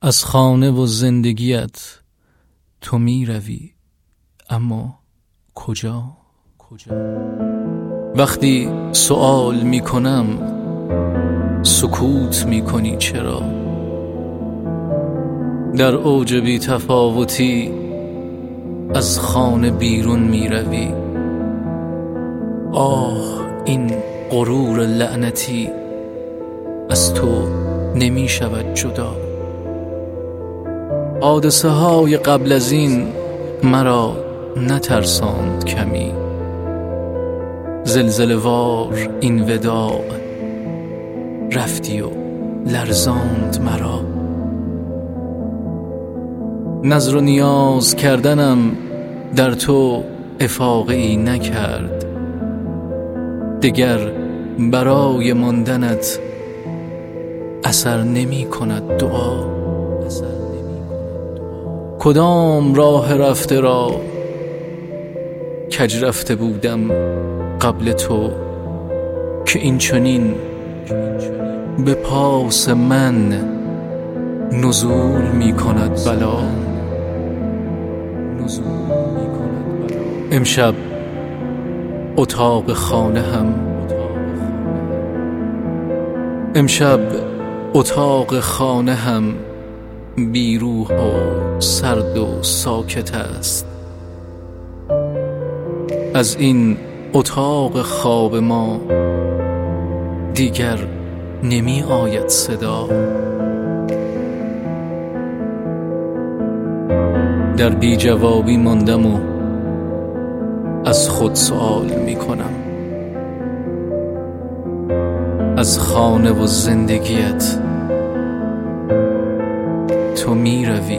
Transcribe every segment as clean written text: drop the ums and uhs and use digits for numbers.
از خانه و زندگیت تو می روی، اما کجا؟ وقتی سؤال می کنم سکوت می کنی چرا؟ در اوج بی تفاوتی از خانه بیرون می روی. آه این غرور لعنتی از تو نمی شود جدا. حادثه های قبل از این مرا نترساند کمی، زلزله وار این وداع رفتی و لرزاند مرا. نظر و نیاز کردنم در تو افاقه‌ای نکرد، دگر برای ماندنت اثر نمی کند دعا. کدام راه رفته را کج رفته بودم قبل تو که این چنین به پاس من نزول می کند بلا. امشب اتاق خانه هم بی روح و سرد و ساکت است. از این اتاق خواب ما دیگر نمی آید صدا. در بی جوابی ماندم و از خود سؤال می کنم. از خانه و زندگیت تو می روی،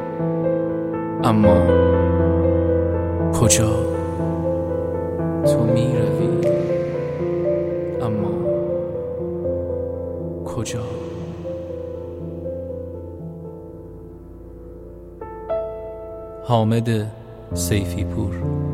اما کجا؟ تو می روی، اما کجا؟ حامد سیفی پور.